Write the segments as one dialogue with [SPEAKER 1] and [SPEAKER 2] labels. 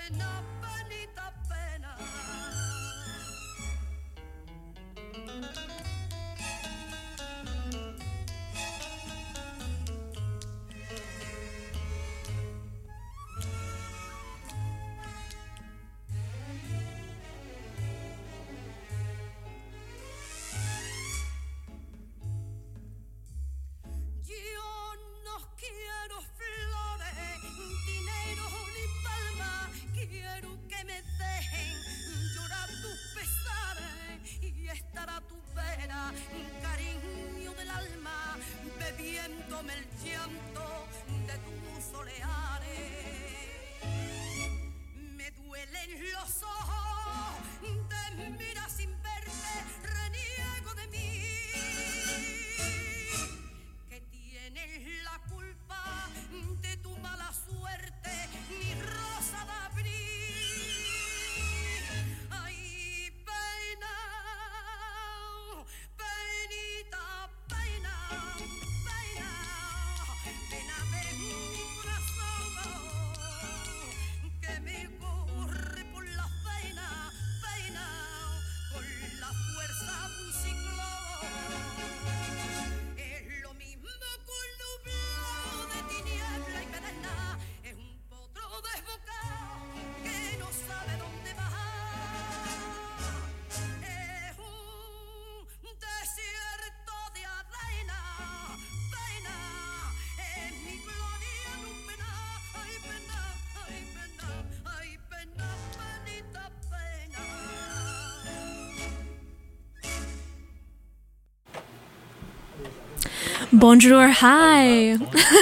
[SPEAKER 1] Bonjour, hi.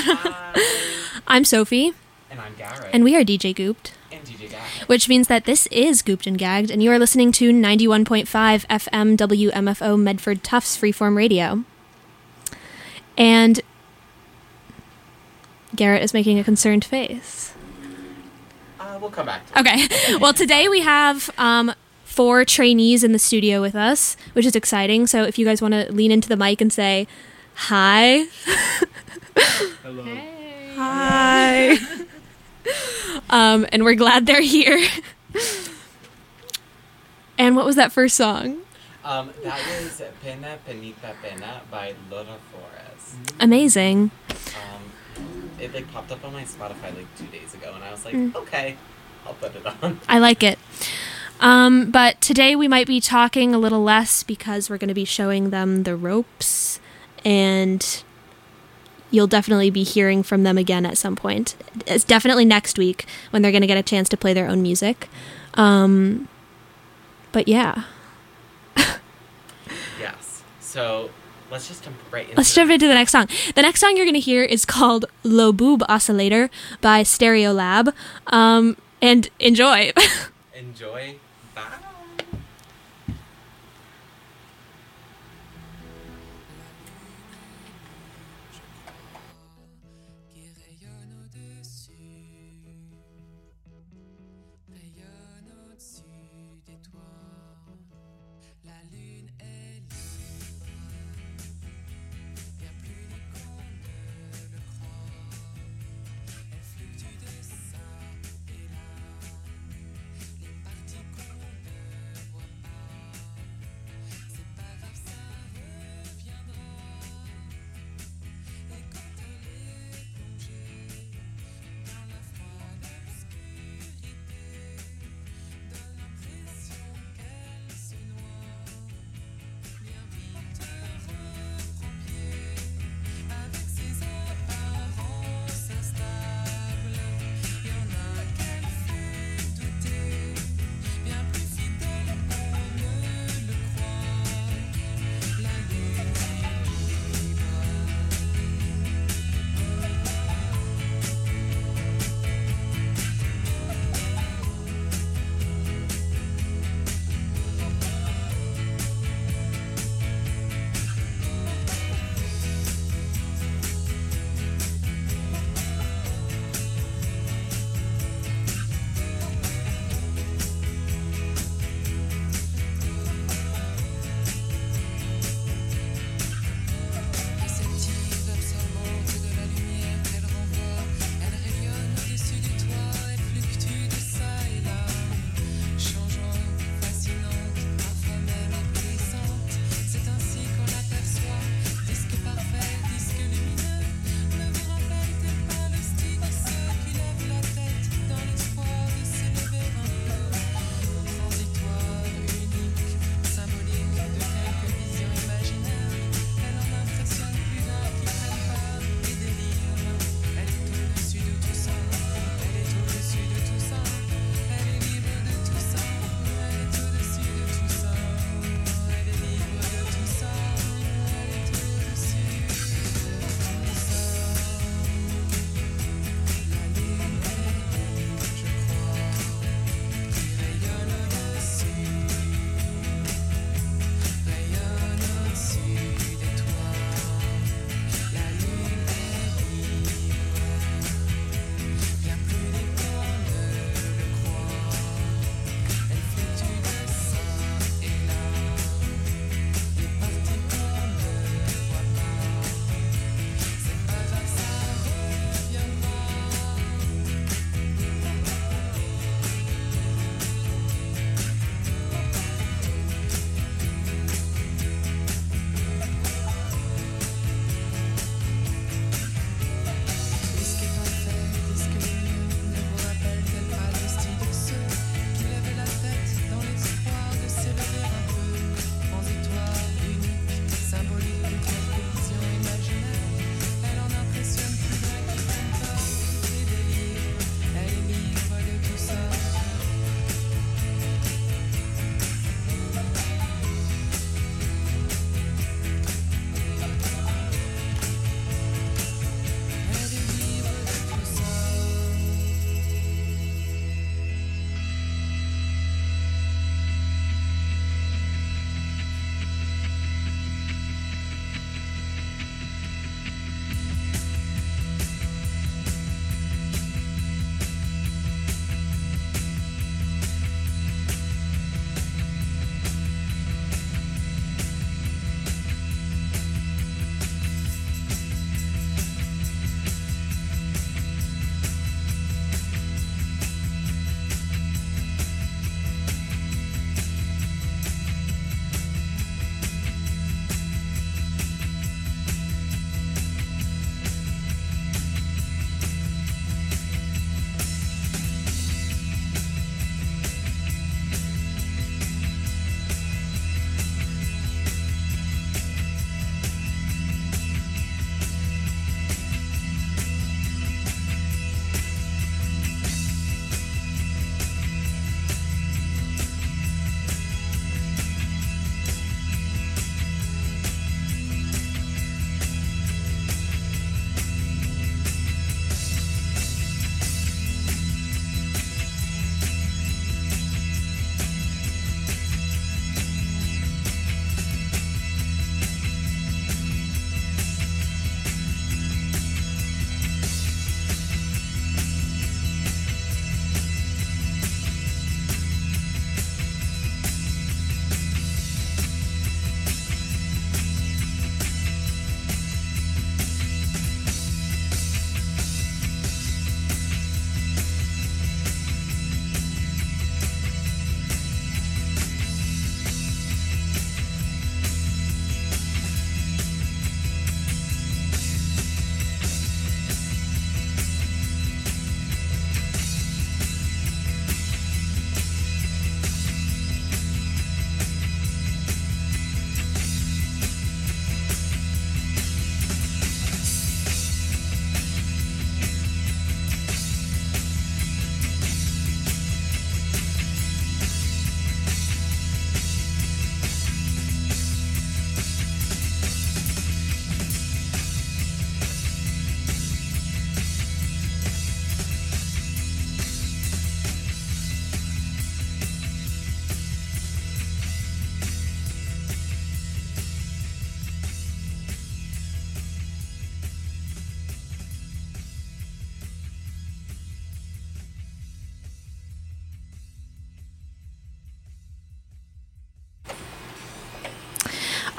[SPEAKER 1] I'm Sophie.
[SPEAKER 2] And I'm Garrett.
[SPEAKER 1] And we are DJ Gooped.
[SPEAKER 2] And DJ Gagged.
[SPEAKER 1] Which means that this is Gooped and Gagged, and you are listening to 91.5 FM WMFO Medford Tufts Freeform Radio. And Garrett is making a concerned face.
[SPEAKER 2] We'll come back to
[SPEAKER 1] it. Okay. Well, today we have 4 trainees in the studio with us, which is exciting. So if you guys want to lean into the mic and say, hi.
[SPEAKER 2] Hello.
[SPEAKER 1] Hey. Hi. And we're glad they're here. And what was that first song?
[SPEAKER 2] That was Pena Penita Pena by Lola Flores.
[SPEAKER 1] Amazing.
[SPEAKER 2] It popped up on my Spotify 2 days ago, and I was like, okay, I'll put it on.
[SPEAKER 1] I like it. But today we might be talking a little less because we're going to be showing them the ropes, and you'll definitely be hearing from them again at some point. It's definitely next week when they're going to get a chance to play their own music. But yeah.
[SPEAKER 2] Yes. So let's just jump right into
[SPEAKER 1] Let's jump into the next song. The next song you're going to hear is called Lo Boob Oscillator by Stereolab. And enjoy.
[SPEAKER 2] Enjoy. Bye.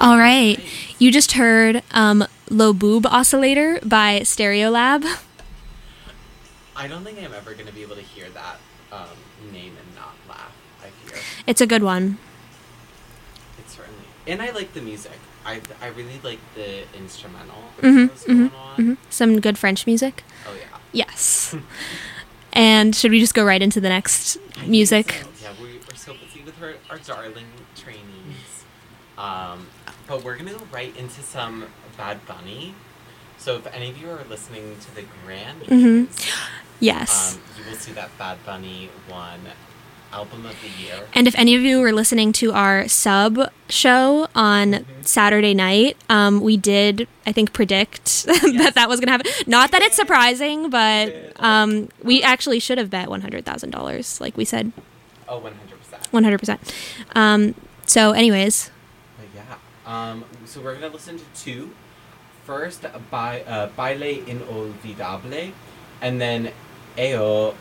[SPEAKER 1] All right. You just heard Low Boob Oscillator by Stereolab.
[SPEAKER 2] I don't think I'm ever going to be able to hear that name and not laugh, I fear.
[SPEAKER 1] It's a good one.
[SPEAKER 2] It's certainly. And I like the music. I really like the instrumental that was going on.
[SPEAKER 1] Some good French music.
[SPEAKER 2] Oh, yeah.
[SPEAKER 1] Yes. And should we just go right into the next music?
[SPEAKER 2] So. Yeah, we're so busy with our darling trainees. But we're going to go right into some Bad Bunny. So if any of you are listening to the Grammys,
[SPEAKER 1] yes,
[SPEAKER 2] you will see that Bad Bunny won Album of the Year.
[SPEAKER 1] And if any of you were listening to our sub show on Saturday night, we did, I think, predict that was going to happen. Not that it's surprising, but we actually should have bet $100,000, like we said.
[SPEAKER 2] Oh, 100%.
[SPEAKER 1] 100%. So anyways.
[SPEAKER 2] But yeah. So we're going to listen to two. First, Baile Inolvidable, and then EO.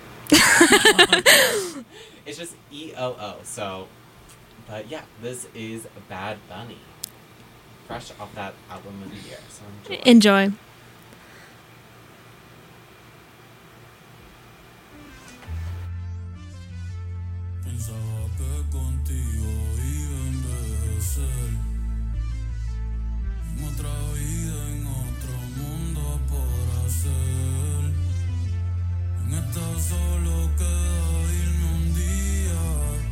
[SPEAKER 2] It's just EOO. So, but yeah, this is Bad Bunny, fresh off that Album of the Year. So
[SPEAKER 1] enjoy.
[SPEAKER 3] Pensaba que contigo iba a envejecer. En otra vida, en otro mundo por hacer. En esta solo queda irme un día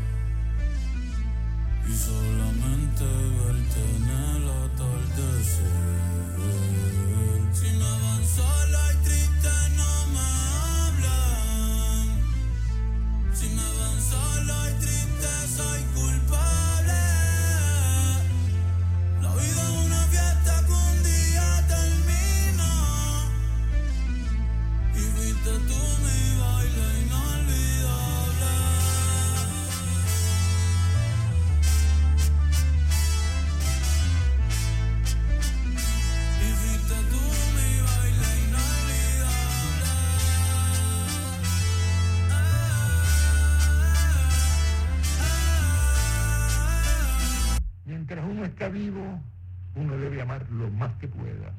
[SPEAKER 3] y solamente verte en el atardecer. Si me van sola y triste no me hablan. Si me van sola y triste soy culpable. La vida es una fiesta que un día termina. Y fuiste tú mi baile inolvidable. Y fuiste tú mi baile inolvidable.
[SPEAKER 4] Mientras uno está vivo, uno debe amar lo más que pueda.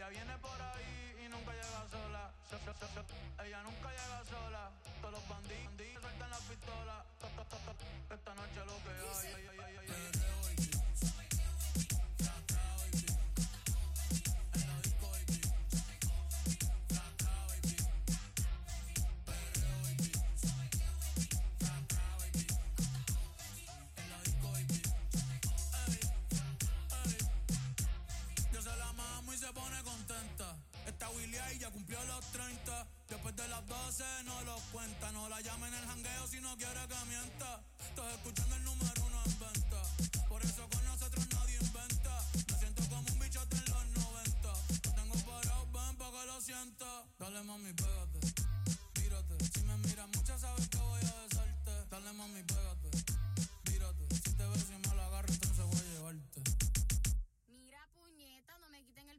[SPEAKER 3] Ella viene por ahí y nunca llega sola. Ella nunca llega sola. Todos los bandidos sueltan la pistola. Esta noche lo que hay. Y ya cumplió los 30. Después de las 12 no los cuenta. No la llamen el jangueo si no quiere que mienta. Estás escuchando el número 1 en venta. Por eso con nosotros nadie inventa. Me siento como un bichote en los 90. Lo tengo parado, ven pa' que lo sienta. Dale mami, pégate, tírate. Si me miras mucho sabes que voy a besarte. Dale mami, pégate, tírate. Si te ves y me lo agarro entonces voy a llevarte.
[SPEAKER 5] Mira puñeta, no me quiten el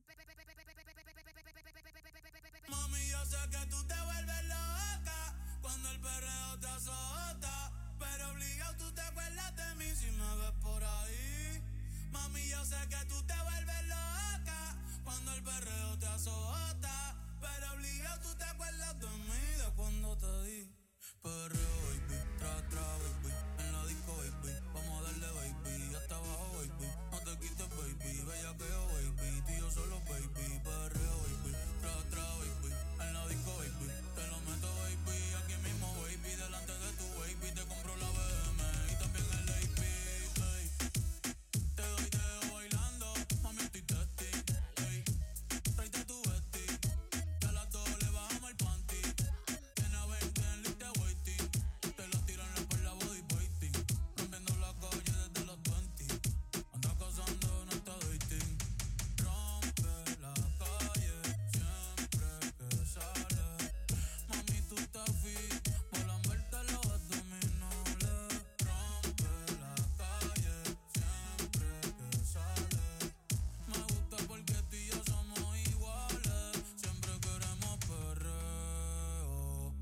[SPEAKER 3] Mami, yo sé que tú te vuelves loca cuando el perreo te azota, pero obligado tú te acuerdas de mí si me ves por ahí. Mami, yo sé que tú te vuelves loca cuando el perreo te azota, pero obligado tú te acuerdas de mí, de cuando te di. Perreo, baby, tra, baby, en la disco, baby, vamos a darle, baby, hasta abajo, baby, no te quites, baby, bellaqueo, baby, tú y yo solo, baby, perreo, baby, tra, baby, en la disco, baby, te lo meto, baby, aquí mismo, baby, delante de tu baby, te compro la BM y también el AP, ey, te doy dedo bailando, mami, estoy testing, ey, tráete tu vesti, que a las dos le bajamos el panty, tiene a 20 en lista waiting, te lo tiran por la body waiting, rompiendo la calle desde los 20, anda casando, no está dating, rompe la calle siempre que sale, mami tú estás fit, por verte los abdominales, rompe la calle siempre que sale, me gusta porque tú y yo somos iguales, siempre queremos perreo,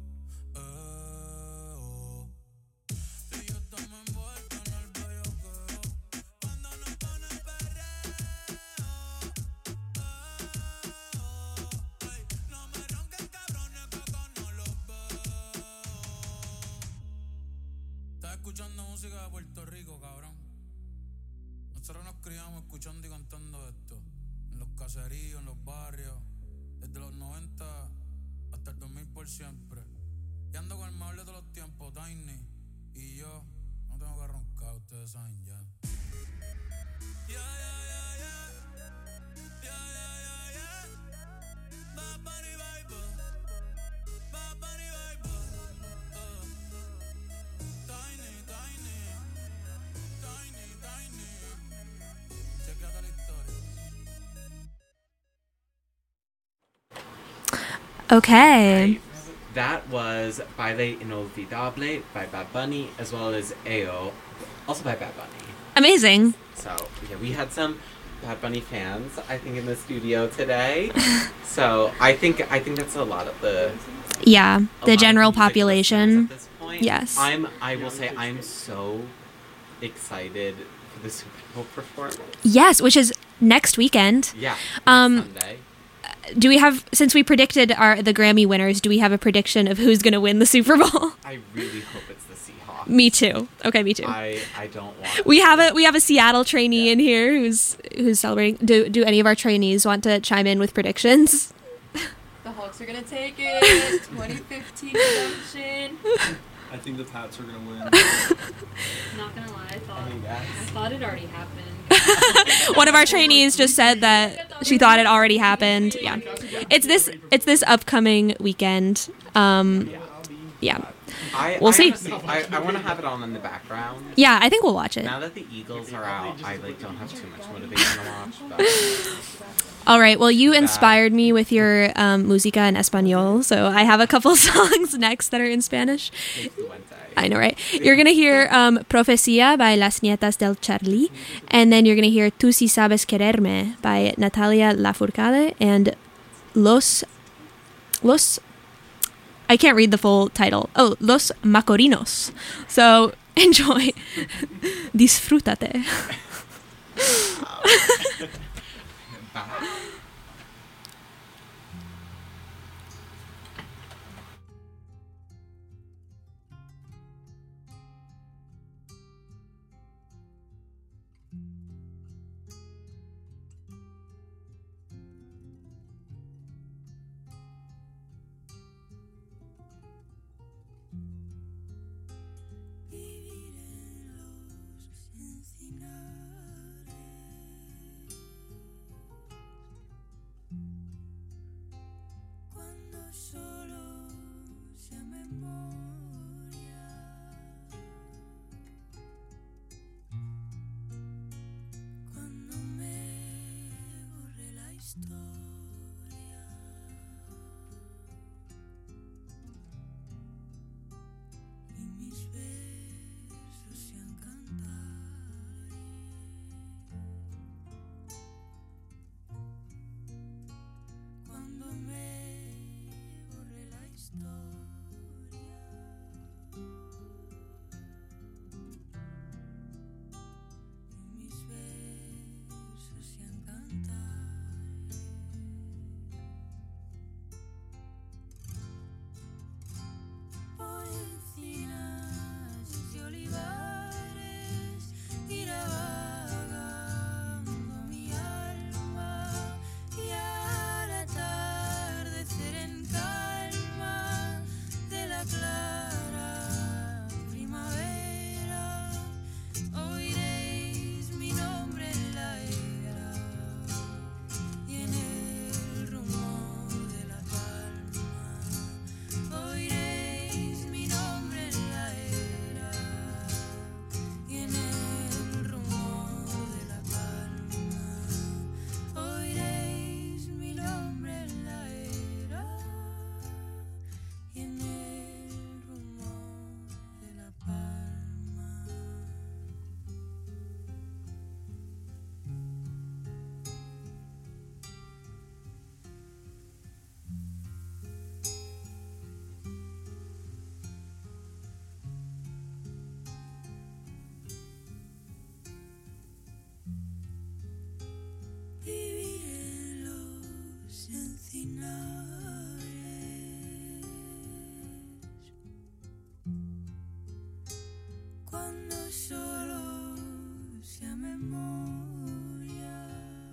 [SPEAKER 3] tú y yo estamos envueltos en el bellaqueo, cuando nos ponen perreo, ey, no me ronquen cabrones que acá no los veo. Estás escuchando música de Puerto Rico, cabrón. Nosotros nos criamos escuchando y cantando esto, en los caseríos, en los barrios, desde los 90 hasta el 2000 por siempre. Y ando con el mejor de todos los tiempos, Tiny. Y yo no tengo que roncar, ustedes saben ya. Bad Bunny, baby. Bad Bunny, baby. Tiny. Chequéate la historia.
[SPEAKER 1] Okay.
[SPEAKER 2] That was Baile Inolvidable by Bad Bunny, as well as Ayo, also by Bad Bunny.
[SPEAKER 1] Amazing.
[SPEAKER 2] So, yeah, we had some Bad Bunny fans, I think, in the studio today. So, I think that's a lot of the...
[SPEAKER 1] Yeah,
[SPEAKER 2] a
[SPEAKER 1] the
[SPEAKER 2] lot of
[SPEAKER 1] general
[SPEAKER 2] music
[SPEAKER 1] population.
[SPEAKER 2] listeners at this point.
[SPEAKER 1] Yes.
[SPEAKER 2] I will say I'm so excited for the Super Bowl performance.
[SPEAKER 1] Yes, which is next weekend.
[SPEAKER 2] Yeah,
[SPEAKER 1] Um,
[SPEAKER 2] Sunday.
[SPEAKER 1] Do we have, since we predicted the Grammy winners, do we have a prediction of who's going to win the Super Bowl?
[SPEAKER 2] I really hope it's the Seahawks.
[SPEAKER 1] Me too. Okay, me too.
[SPEAKER 2] I don't want...
[SPEAKER 1] We have a Seattle trainee in here who's celebrating. Do any of our trainees want to chime in with predictions?
[SPEAKER 6] The Hawks are gonna take it. 2015 redemption.
[SPEAKER 7] I think the Pats are gonna win.
[SPEAKER 6] Not gonna lie, I
[SPEAKER 2] yes.
[SPEAKER 6] thought it already happened.
[SPEAKER 1] One of our trainees just said that she thought it already happened. Yeah, it's this upcoming weekend. Yeah. We'll see.
[SPEAKER 2] I want to have it on in the background.
[SPEAKER 1] Yeah, I think we'll watch it.
[SPEAKER 2] Now that the Eagles are out, I don't have too much motivation to watch. But
[SPEAKER 1] All right. Well, you inspired me with your música en español, so I have a couple songs next that are in Spanish. I know, right? You're going to hear Profecía by Las Nietas del Charlie, and then you're going to hear Tú si sabes quererme by Natalia Lafourcade and Los I can't read the full title. Oh, Los Macorinos. So enjoy. Disfrútate.
[SPEAKER 5] solo sea memoria, cuando me borre la historia y mis besos sean cantares, cuando me borre la historia y mis besos sean cantares. Por encinas y olivares irá vagando mi alma, y al atardecer en calma de la clara primavera oiréis mi nombre en la era y en el rumor de la palma. Oiréis mi nombre en la era y en el rumor de la palma. Oiréis mi nombre en la era y en el rumor de la palma. Vivir en los encinares, cuando solo sea memoria,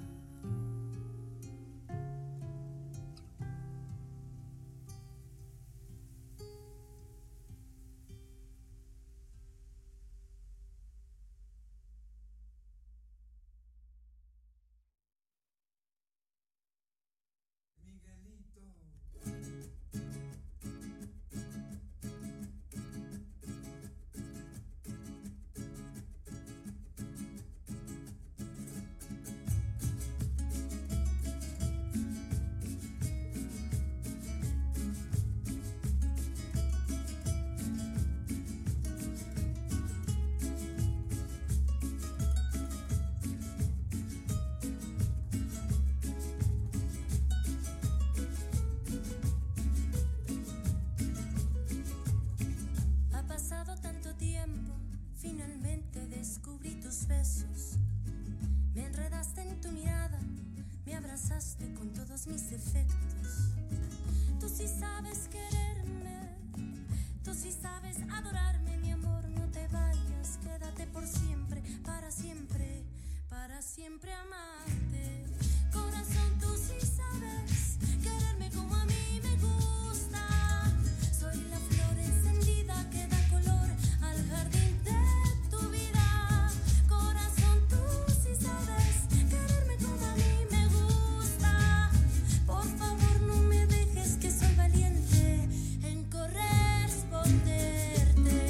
[SPEAKER 5] ha pasado tanto tiempo, finalmente descubrí tus besos. Me enredaste en tu mirada, me abrazaste con todos mis defectos. Tú sí sabes quererme, tú sí sabes adorarme, mi amor, no te vayas, quédate por siempre, para siempre amarte. Corazón, tú sí sabes quererme como a mí me gusta. Soy la flor encendida que da color al jardín de tu vida. Corazón, tú sí sabes quererme como a mí me gusta. Por favor, no me dejes, que soy valiente en corresponderte.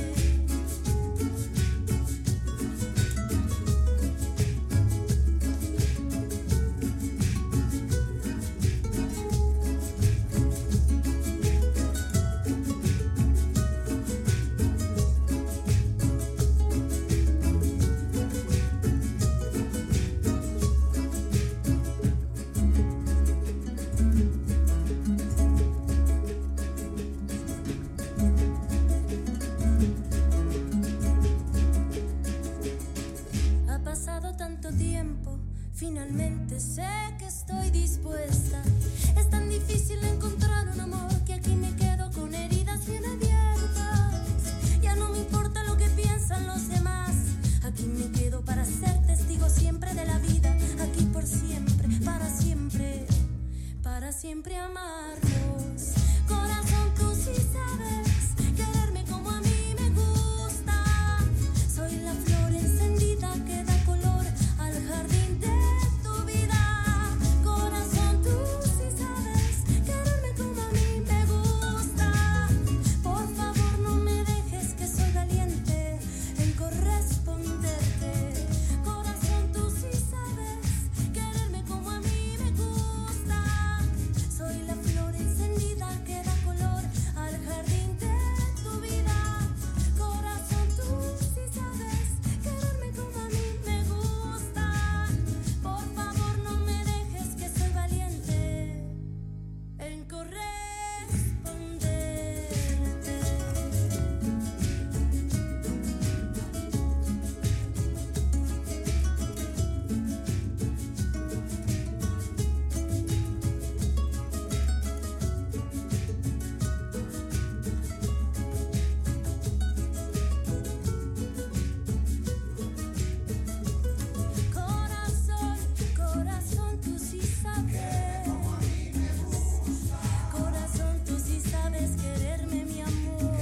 [SPEAKER 5] Ha pasado tanto tiempo, finalmente sé que estoy dispuesta. Es tan difícil encontrar un amor que aquí me quedo con heridas bien abiertas. Ya no me importa lo que piensan los demás. Aquí me quedo para ser testigo siempre de la vida. Aquí por siempre, para siempre amarnos. Corazón, tú sí sabes quererme como a mí me gusta. Soy la flor encendida que da color al jardín de tu vida. Corazón, tú sí sabes quererme como a mí me corresponderte. Corazón, corazón, tú sí sabes. Corazón, tú sí sabes quererme, mi amor.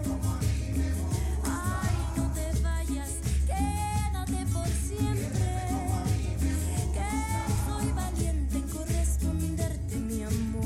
[SPEAKER 5] Ay, no te vayas, quédate por siempre. Que soy valiente en corresponderte, mi amor.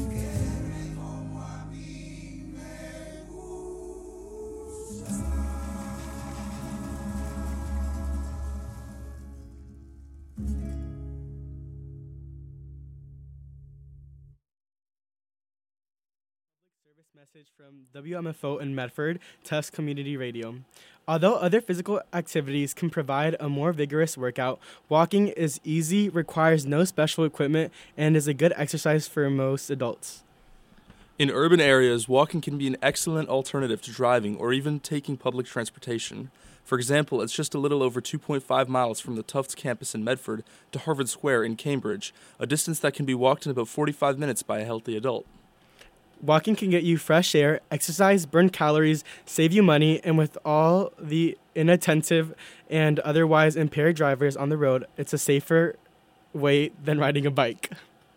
[SPEAKER 8] Service message from WMFO in Medford, Tufts Community Radio. Although other physical activities can provide a more vigorous workout, walking is easy, requires no special equipment, and is a good exercise for most adults.
[SPEAKER 9] In urban areas, walking can be an excellent alternative to driving or even taking public transportation. For example, it's just a little over 2.5 miles from the Tufts campus in Medford to Harvard Square in Cambridge, a distance that can be walked in about 45 minutes by a healthy adult.
[SPEAKER 8] Walking can get you fresh air, exercise, burn calories, save you money, and with all the inattentive and otherwise impaired drivers on the road, it's a safer way than riding a bike.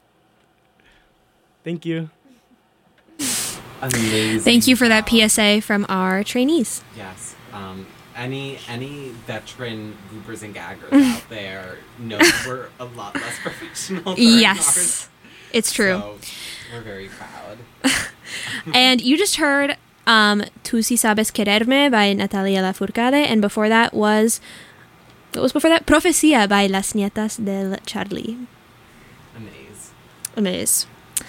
[SPEAKER 8] Thank you.
[SPEAKER 2] Amazing.
[SPEAKER 1] Thank you for that PSA from our trainees.
[SPEAKER 2] Yes. Any veteran goopers and gaggers out there know we're a lot less professional during
[SPEAKER 1] Yes,
[SPEAKER 2] ours.
[SPEAKER 1] it's true.
[SPEAKER 2] So we're very proud.
[SPEAKER 1] And you just heard Tu si sabes quererme by Natalia Lafourcade, and before that was, what was before that? Profecía by Las Nietas del Charlie. Amaze.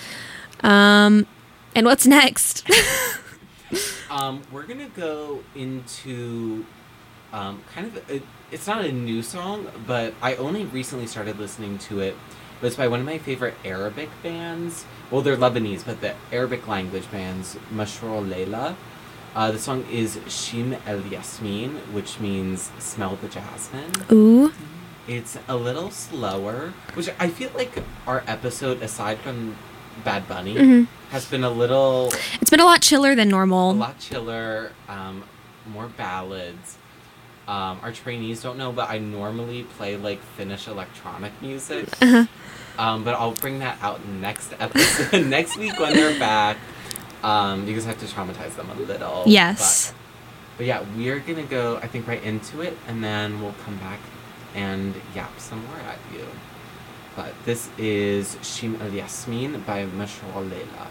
[SPEAKER 1] And what's next?
[SPEAKER 2] We're gonna go into it's not a new song, but I only recently started listening to it. But it's by one of my favorite Arabic bands. Well, they're Lebanese, but the Arabic language bands, Mashrour Leila. The song is Shim El Yasmin, which means smell the jasmine.
[SPEAKER 1] Ooh.
[SPEAKER 2] It's a little slower, which I feel like our episode, aside from Bad Bunny, has been a little...
[SPEAKER 1] It's been a lot chiller than normal.
[SPEAKER 2] A lot chiller, more ballads. Our trainees don't know, but I normally play, like, Finnish electronic music. But I'll bring that out next episode, next week when they're back, because I have to traumatize them a little.
[SPEAKER 1] Yes.
[SPEAKER 2] But yeah, we're gonna go, I think, right into it, and then we'll come back and yap some more at you. But this is Shim El Yasmin by Mashrour Leila.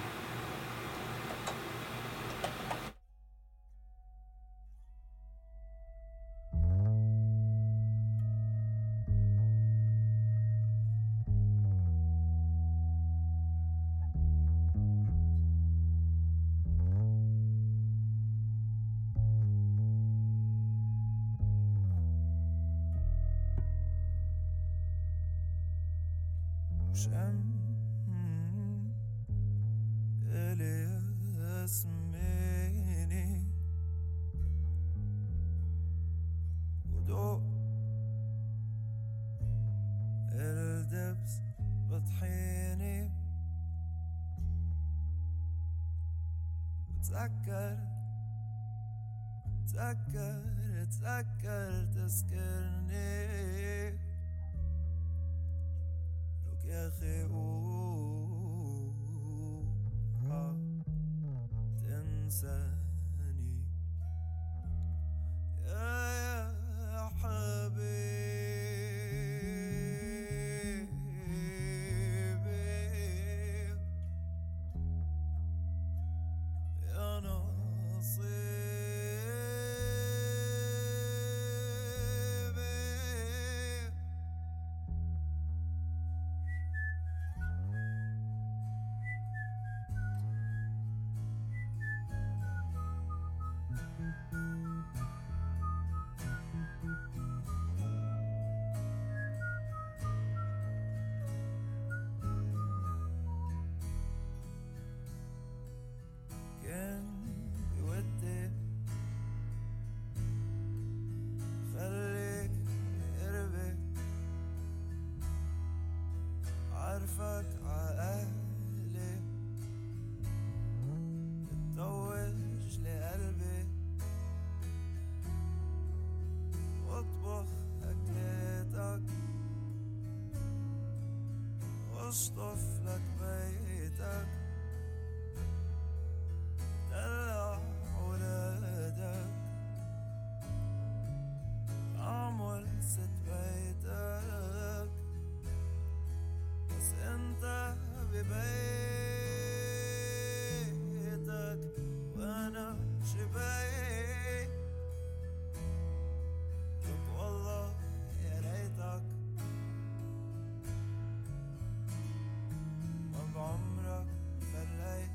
[SPEAKER 3] تذكر تذكرني لك يا أخي تنساني يا حبيبي يا نصيبي أشطف لك بيتك دلع ولادك أعمل ست بيتك بس أنت ببيتك وأنا شبيتك والله يا ريتك ما بعمرك فليت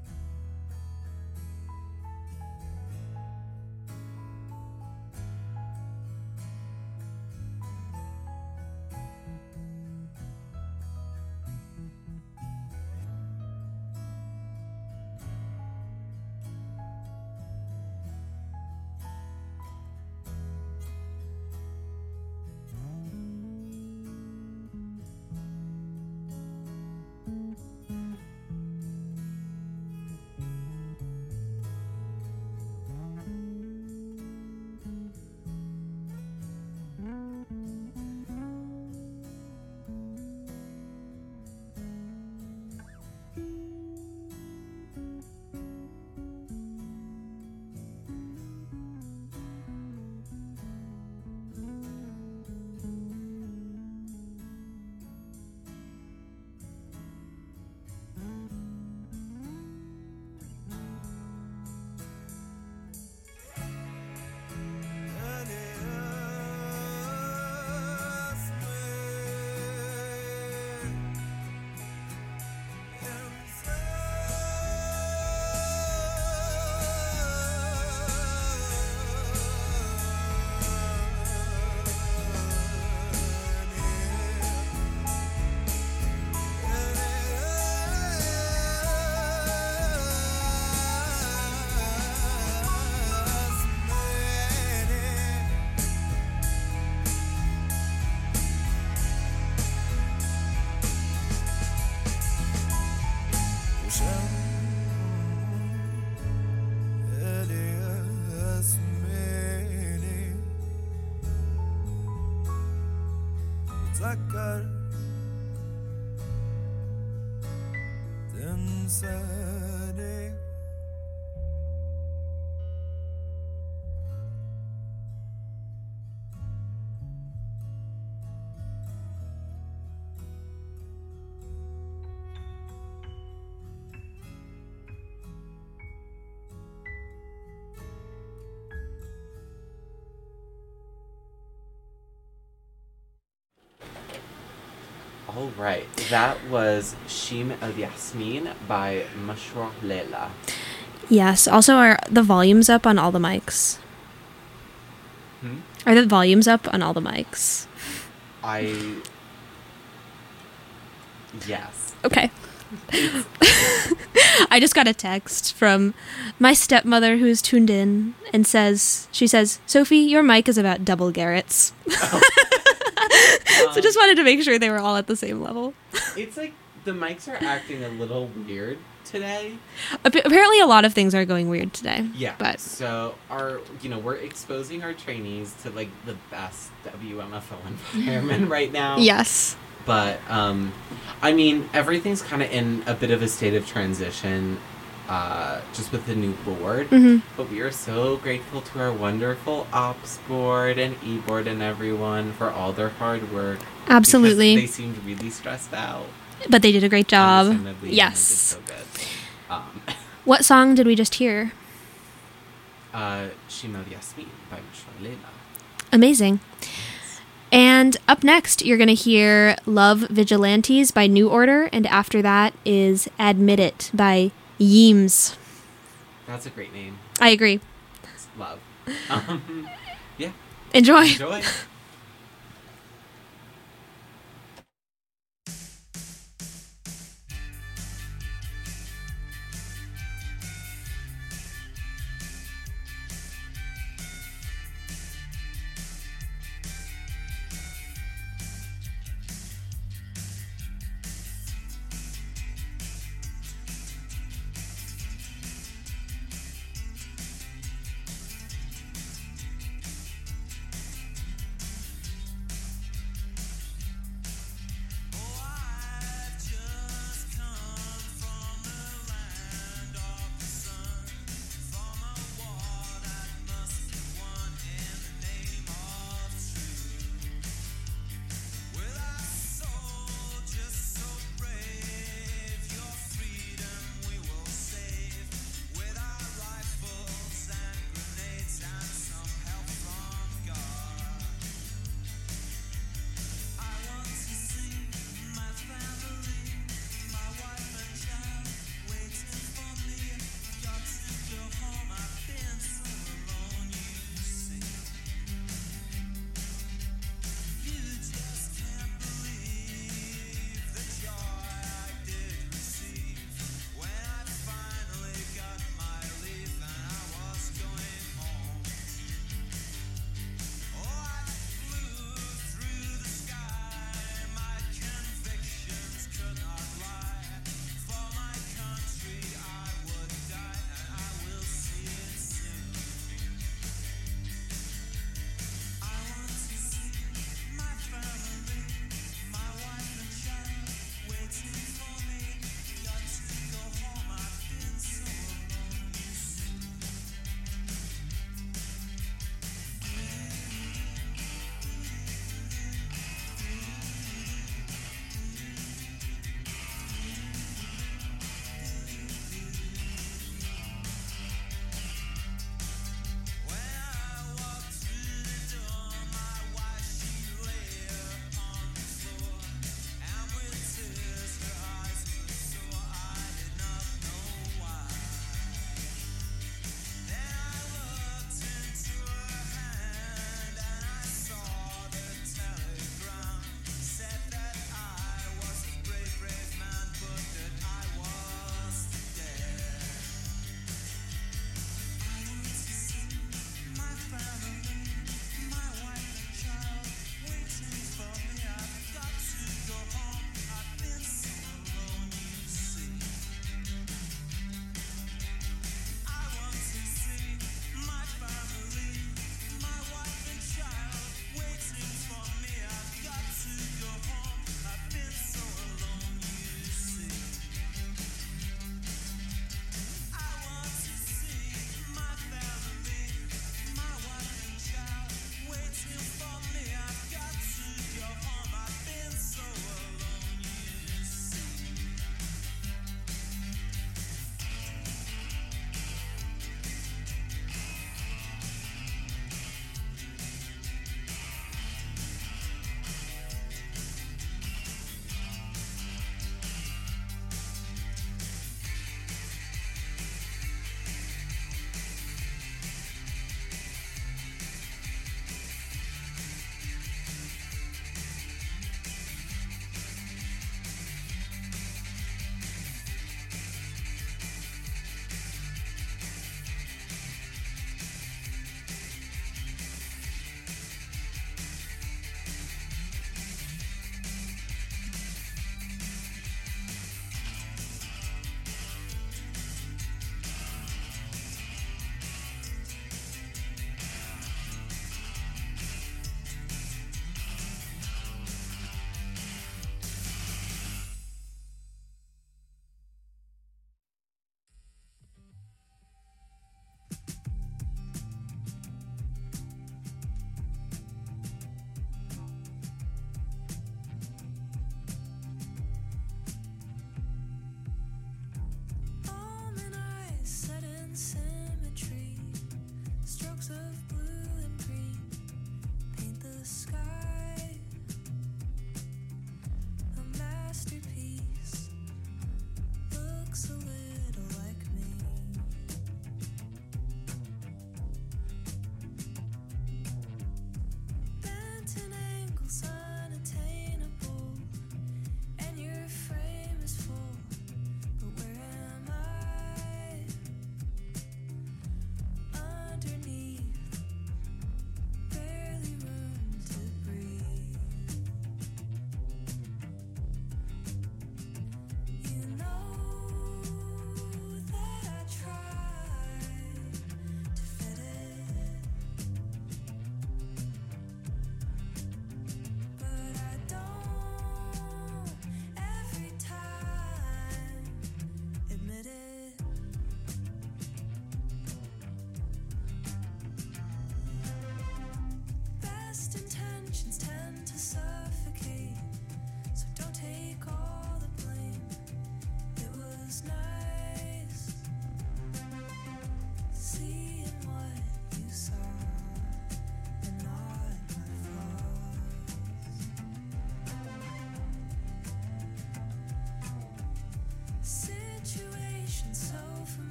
[SPEAKER 3] تتذكر تنساني
[SPEAKER 2] All right, that was Shim El Yasmin by Mashrour Leila.
[SPEAKER 1] Yes. Also, are the volumes up on all the mics? Are the volumes up on all the mics?
[SPEAKER 2] Yes.
[SPEAKER 1] Okay. I just got a text from my stepmother who's tuned in and she says, Sophie, your mic is about double Garrett's. So just wanted to make sure they were all at the same level.
[SPEAKER 2] It's like the mics are acting a little weird today.
[SPEAKER 1] Apparently a lot of things are going weird today.
[SPEAKER 2] Yeah.
[SPEAKER 1] But
[SPEAKER 2] so we're exposing our trainees to like the best WMFO environment right now.
[SPEAKER 1] Yes.
[SPEAKER 2] But I mean, everything's kind of in a bit of a state of transition, just with the new board.
[SPEAKER 1] Mm-hmm.
[SPEAKER 2] But we are so grateful to our wonderful ops board and e-board and everyone for all their hard work.
[SPEAKER 1] Absolutely.
[SPEAKER 2] Because they seemed really stressed out.
[SPEAKER 1] But they did a great job.
[SPEAKER 2] Understandably,
[SPEAKER 1] Yes.
[SPEAKER 2] and they did so good.
[SPEAKER 1] What song did we just hear?
[SPEAKER 2] Shim El Yasmin by Mashrour Leila.
[SPEAKER 1] Amazing. And up next, you're going to hear Love Vigilantes by New Order, and after that is Admit It by Yeems.
[SPEAKER 2] That's a great name.
[SPEAKER 1] I agree.
[SPEAKER 2] Love. Yeah.
[SPEAKER 1] Enjoy.
[SPEAKER 2] Enjoy.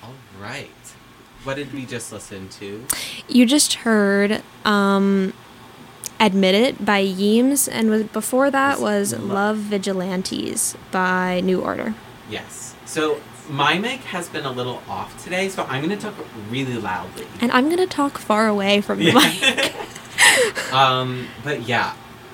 [SPEAKER 2] All right. What did we just listen to?
[SPEAKER 1] You just heard Admit It by Yeems, and before that was Love Vigilantes by New Order.
[SPEAKER 2] Yes. So my mic has been a little off today, so I'm going to talk really loudly.
[SPEAKER 1] And I'm going to talk far away from the mic.
[SPEAKER 2] But yeah.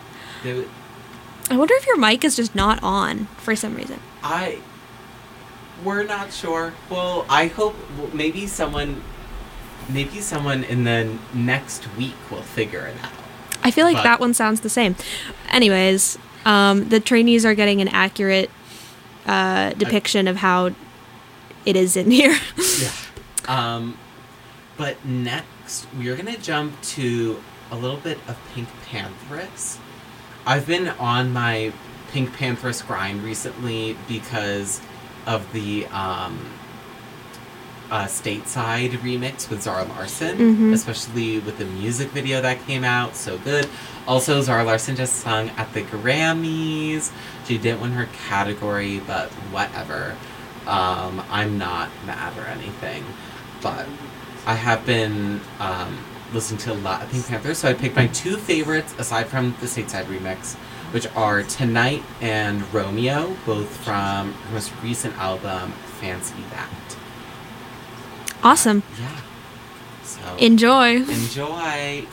[SPEAKER 1] I wonder if your mic is just not on for some reason.
[SPEAKER 2] We're not sure. Well, I hope maybe someone in the next week will figure it out.
[SPEAKER 1] I feel like that one sounds the same. Anyways, the trainees are getting an accurate depiction of how it is in here.
[SPEAKER 2] Yeah. But next, we're going to jump to a little bit of Pink Pantheress. I've been on my Pink Pantheress grind recently because of the Stateside remix with Zara Larsson, especially with the music video that came out. So good. Also, Zara Larsson just sung at the Grammys. She didn't win her category, but whatever. I'm not mad or anything. But I have been listening to a lot of Pink Panther, so I picked my two favorites aside from the Stateside remix, which are Tonight and Romeo, both from her most recent album, Fancy That.
[SPEAKER 1] Awesome.
[SPEAKER 2] Yeah. So
[SPEAKER 1] Enjoy.
[SPEAKER 2] Enjoy.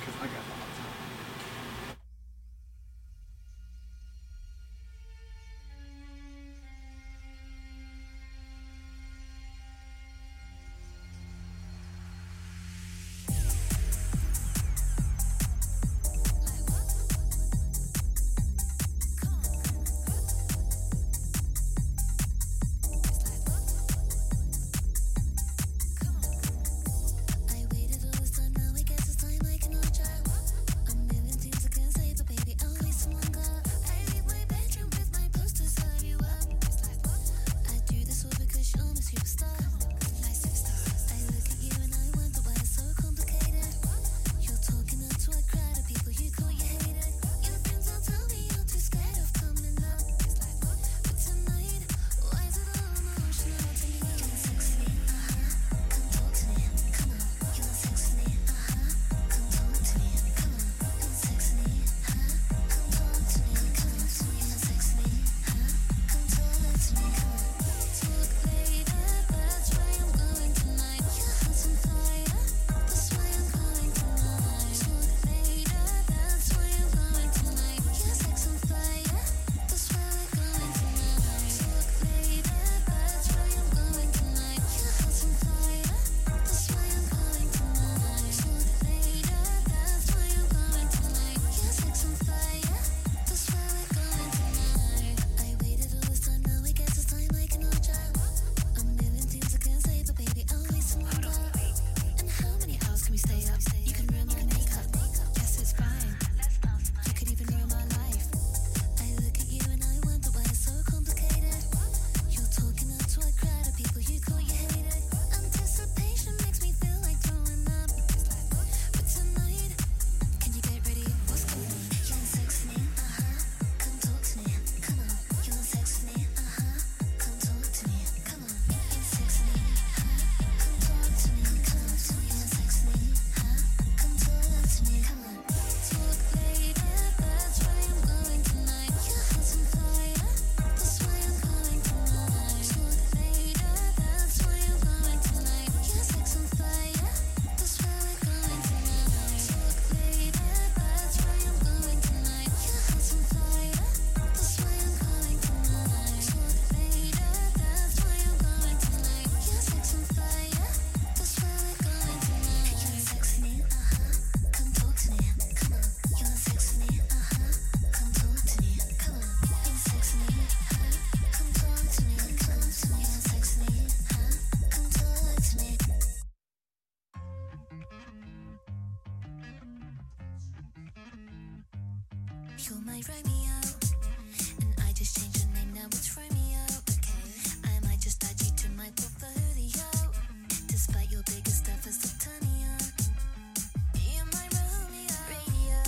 [SPEAKER 5] You're my Romeo, and I just changed your name, now it's Romeo. Okay, I might just add you to my portfolio, despite your biggest stuff as a turning on. You're my Romeo radio.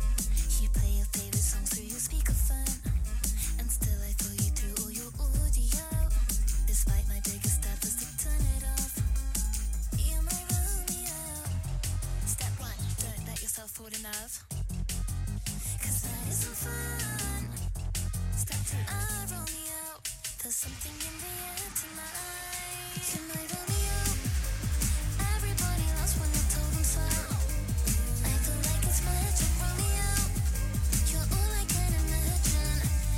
[SPEAKER 5] You play your favorite songs through your speakerphone, and still I follow you through all your audio, despite my biggest stuff as to turn it off. was something in the air tonight. You're my Romeo. Everybody lost when I told them so. I feel like it's magic, Romeo. You're all I can imagine.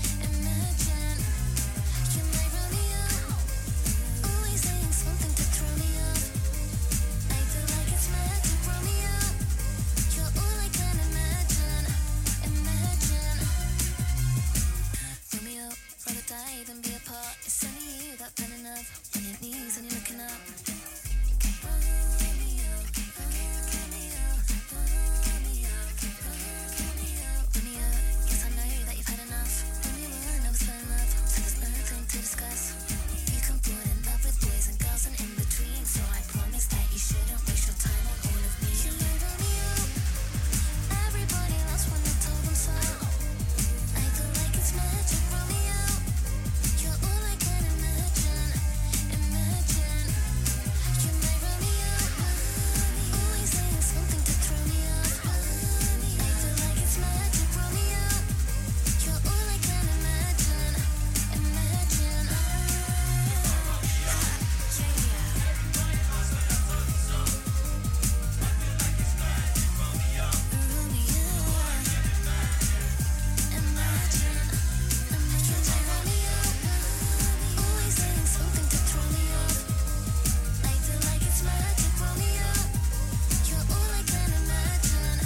[SPEAKER 5] You're my Romeo. Always saying something to throw me off. I feel like it's magic, Romeo. You're all I can imagine. Romeo, rather die than be apart. It's only you that done enough. On your knees and you're looking up. Romeo, guess I know that you've had enough. Romeo and I was fell in love, so there's nothing to discuss. You can fall in love with boys and girls and in between, so I promise that you shouldn't waste your time on all of me. You're my Romeo. Everybody lost when I told them so. I feel like it's magic, Romeo. You're all I can imagine. You're my Romeo. Always saying something to throw me off. I feel like it's magic, Romeo. You're all I can imagine. Always saying something to throw me off. I feel like it's magic, Romeo. You're all I can imagine.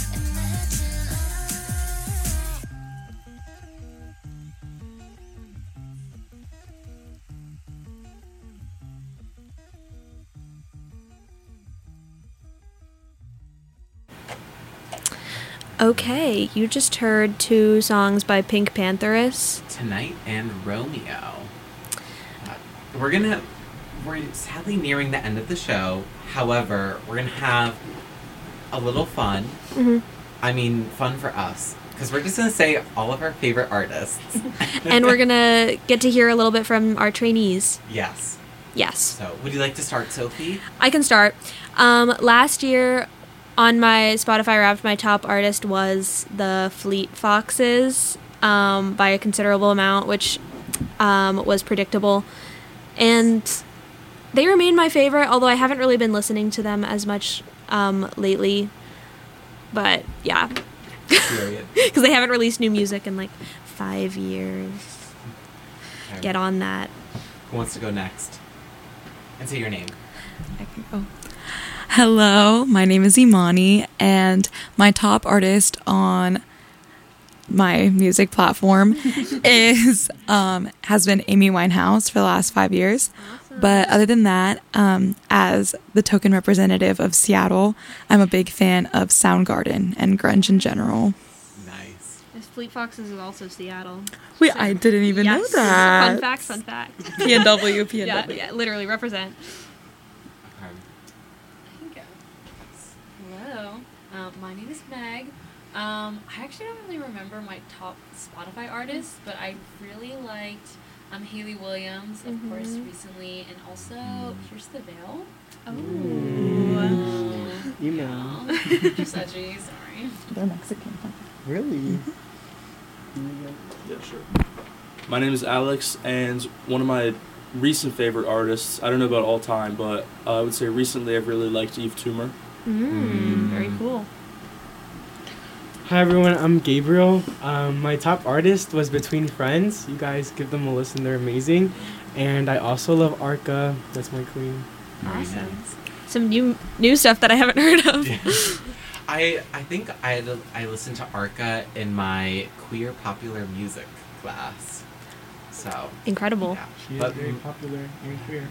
[SPEAKER 1] Okay, you just heard 2 songs by Pink Pantheress.
[SPEAKER 2] Tonight and Romeo. We're sadly nearing the end of the show. However, we're gonna have a little fun. I mean, fun for us, because we're just gonna say all of our favorite artists.
[SPEAKER 1] And we're gonna get to hear a little bit from our trainees.
[SPEAKER 2] Yes.
[SPEAKER 1] Yes.
[SPEAKER 2] So, would you like to start, Sophie?
[SPEAKER 1] I can start. Last year on my Spotify Wrapped, my top artist was the Fleet Foxes by a considerable amount, which was predictable. And they remain my favorite, although I haven't really been listening to them as much lately. But yeah.
[SPEAKER 2] Period.
[SPEAKER 1] Because they haven't released new music in like 5 years.
[SPEAKER 2] Okay.
[SPEAKER 1] Get on that.
[SPEAKER 2] Who wants to go next? And say your name.
[SPEAKER 10] I can go. Hello, my name is Imani, and my top artist on my music platform is has been Amy Winehouse for the last 5 years. Awesome. But other than that, as the token representative of Seattle, I'm a big fan of Soundgarden and grunge in general.
[SPEAKER 2] Nice.
[SPEAKER 1] Fleet Foxes is also Seattle.
[SPEAKER 10] Wait, I didn't even know that.
[SPEAKER 1] Fun fact.
[SPEAKER 10] PNW, PNW.
[SPEAKER 1] Yeah, literally represent.
[SPEAKER 6] Hello, my name is Meg. I actually don't really remember my top Spotify artists, but I really liked Hayley Williams, of course, recently, and also Pierce the Veil.
[SPEAKER 1] Oh.
[SPEAKER 8] You know.
[SPEAKER 6] Just edgy, sorry.
[SPEAKER 10] They're Mexican.
[SPEAKER 8] Really?
[SPEAKER 9] Yeah, sure. My name is Alex, and one of my recent favorite artists, I don't know about all time, but I would say recently I've really liked Eve Toomer.
[SPEAKER 1] Very cool.
[SPEAKER 8] Hi everyone, I'm Gabriel. My top artist was Between Friends. You guys give them a listen, they're amazing. And I also love Arca. That's my queen.
[SPEAKER 1] Awesome. Some new stuff that I haven't heard of.
[SPEAKER 2] I think I listened to Arca in my queer popular music class. So
[SPEAKER 1] incredible.
[SPEAKER 2] Yeah.
[SPEAKER 8] She is very popular and queer.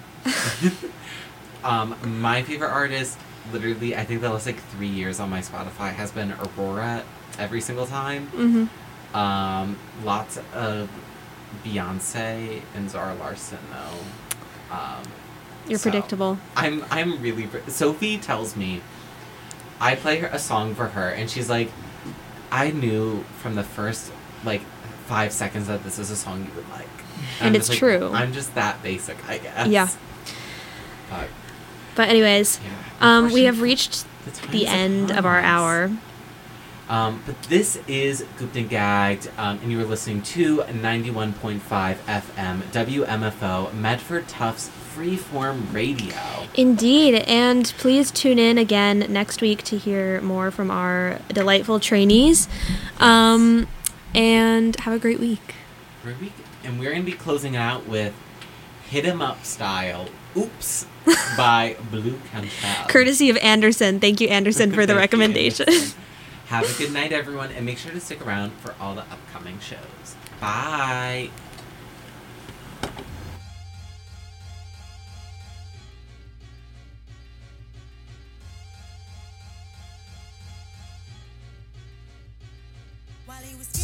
[SPEAKER 2] My favorite artist, literally, I think the last 3 years on my Spotify has been Aurora every single time. Lots of Beyonce and Zara Larsson though.
[SPEAKER 1] You're predictable.
[SPEAKER 2] I'm really Sophie tells me I play her a song for her and she's like, I knew from the first 5 seconds that this is a song you would like.
[SPEAKER 1] And it's true.
[SPEAKER 2] I'm just that basic, I guess.
[SPEAKER 1] Yeah. But anyways, we have reached the end of our hour.
[SPEAKER 2] But this is Gooped and Gagged, and you are listening to 91.5 FM WMFO Medford Tufts Freeform Radio.
[SPEAKER 1] Indeed, and please tune in again next week to hear more from our delightful trainees. And have a great week.
[SPEAKER 2] And we're going to be closing out with Hit 'Em Up Style, Oops, by Blue Cantel.
[SPEAKER 1] Courtesy of Anderson. Thank you, Anderson, for the recommendation.
[SPEAKER 2] Have a good night, everyone, and make sure to stick around for all the upcoming shows. Bye!
[SPEAKER 5] While he was